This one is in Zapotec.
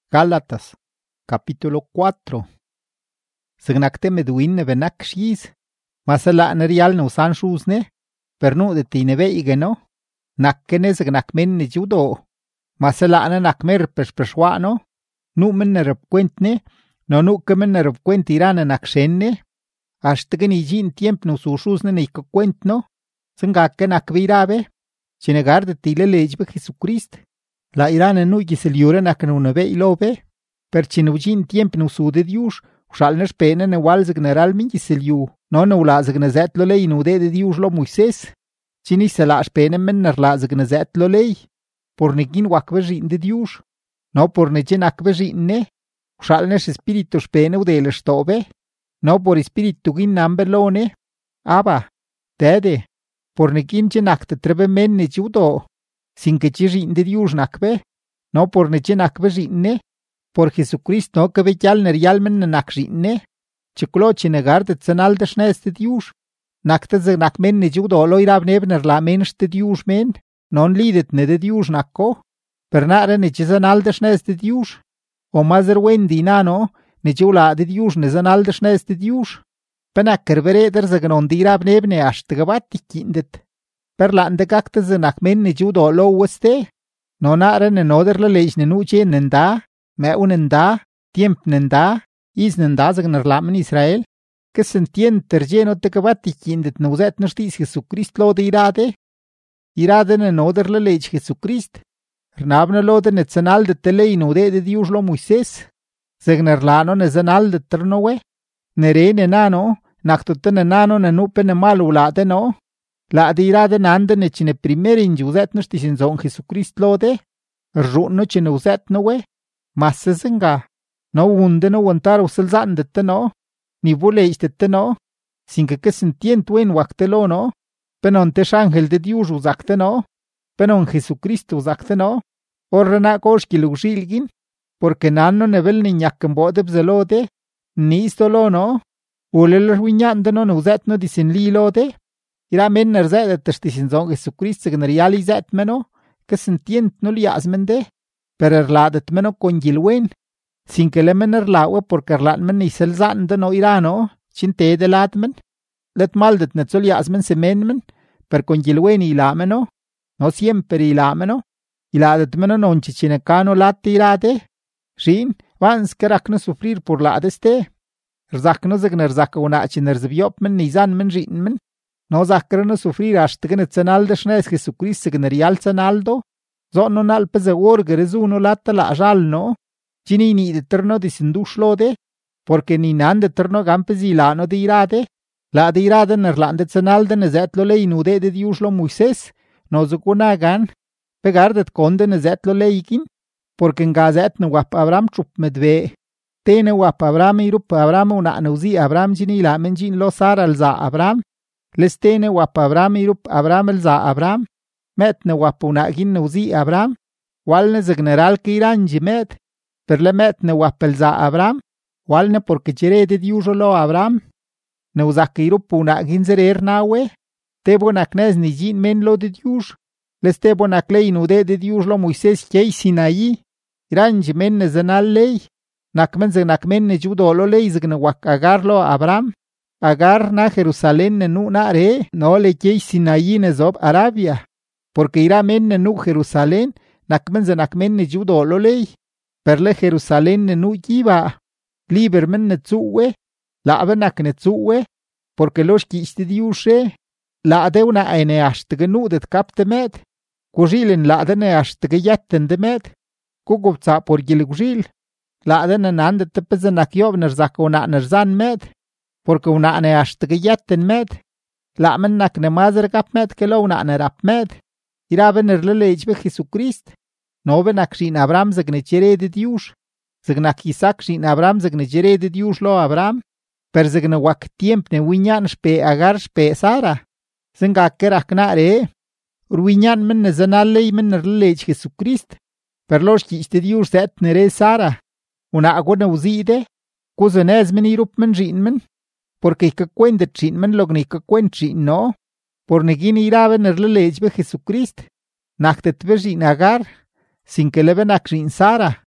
Gálatas, capítulo 4. Signac meduin benak shiz, masala nerial no san shuzne, pernu de tinebe igeno, nakkene signac men ni judo, masala nakmer pershwano, nu men nerapquentne, no nu kemen nerapquentirana nakshenne, ashtagen ijin tiemp no sushuzne ni kakwentno, singake nakvirabe, chinegar de tile lejbe Jesucrist. La irana nu giseliura naknunebe ilobe, per chinujin tiemp no sude dius, ushalnes pene ne wal general min giseliu, no la zignazet lo lei nude de dius lo Moises, chini se la pene men la zignazet lo lei, por negin wakvejin de dius, no por negin akvejin ne, ushalnes espiritu spene udele stobe, no por espiritu gin nambelone, aba, dede, por negin genakte trebe men ne judo, sin que chirin de Dios nakbe, no por neche nakbe rinne, por Jesucrist no que vechal nerialmen nak rinne, chiklo chinegar de tsanal de shnes de Dios, nakte ze nakmen ne judo lo irab nebner la mensch de Dios men, non lidet ne de Dios nakko, per nare neche zanal de shnes de Dios, o mazer wendi nano, neche ula de Dios ne zanal de shnes de Dios, penakker vereder ze gnon dirab nebne ashtgabati kindet. Per lande gakte ze nakmen ni judo lo weste, no nare ne noder la leis ne nuche nenda, me unenda, tiemp nenda, is nenda zagner lamen Israel, que sentien tergeno te kabati kindet nuzet nashtis Jesucrist lo de irade ne noder la leis Jesucrist, rnabne lo de netzenal de tele inude de Dios lo Moises, zagner lano ne zanal de trnowe, nere ne nano, naktote ne nano ne nupe ne malulade no, la dirade nande ne chine primer injuzet no stisenzon Jesucrist lode, rjunno chine uzet no we, masse zenga, no unde no wantar uselzan dette no, ni vuleis dette no, sin que sentient wen wakte lo no, penon tesh ángel de Dios uzakte no, penon Jesucrist uzakte no, orrena koshki lugshilgin, porque nanno nevel ni nyakken bodeb zelode, ni istolo no, ulel rwinyande no uzet no disin li lode, ira men nerzedet tishtisinzon Jesucrist signariali zet meno, que sentient no lias mende, per erladet meno con gilwen, sin que le men erlawe porque erlat men iselzan de no irano, chinte de latmen, let maldet netzol lias men semen, per con gilwen ila meno, no siempre ila meno, iladet meno non chichinecano latte irade, shin, vans kerakno sufrir por ladeste, rzakno zignerzaka una chinerzibiop men nizan men rin men, no zakrano sufrir ashtigen etzenal de shnes Jesucrist signarial zenaldo, zonno nalpe ze orgere zuno latta la ajal no, chini ni de terno di sindush lode, porque ni nan de terno gampezi lano de irade, la de irade nerlande zenal de nezet lo le inude de Dios lo Moises, no zukunagan, pegardet konde nezet lo le ikin, porque en gazet ne wap Abraham chup medve, tene wap Abraham irup Abraham una nauzi Abraham jini la menjin lo sar alza Abraham, lestene wap Abraham irup Abraham elza Abraham, metne wap unagin nauzi Abraham, walne zigneral que iranji met, per le metne wap elza Abraham, walne porque chere de Dios lo Abraham, neuzak irup unagin zerer nawe, tebo naknez ni jin men lo de Dios, lestebo nakle inude de Dios lo Moises kei Sinaí, iranji men ne zenal lei, nakmen nakmen ne judo lo lei zigne wak agar lo Abraham, agar na Jerusalén ne nu na re, no le kei Sinaí ne zob Arabia, porque ira men ne nu Jerusalén, nakmen ne judo lo lei, per le Jerusalén ne nu jiva, liber men ne tsuwe, la benak ne tsuwe, porque los kiiste diushe, la de una ene ashtge nu det kapte med, kujilen la de ne ashtge yetten de med, kugubza por gilgujil, la de ne nande tepeze nakyob nerzak una nerzan med, porque una ne ashtge yetten med, la men nak ne mazer kap med ke lo una ne rap med, ira bener le lejbe Jesucrist, no benak shin Abraham zegne chere de Dios, zegnak Isaac shin Abraham zegne chere de Dios lo Abraham, per zegne wak tiemp ne winyan shpe agar shpe Sara, zenga kerak na re, urwinyan men ne zanalei men nerlej Jesucrist, per los kiiste Dios zet nere Sara, una agona uzide, kuzenez men irup men rin men, porque que cuente chin men logni que cuente no, por negin irabe nerlej be Jesucrist, naktet be rin agar, sin que le benak rin Sara,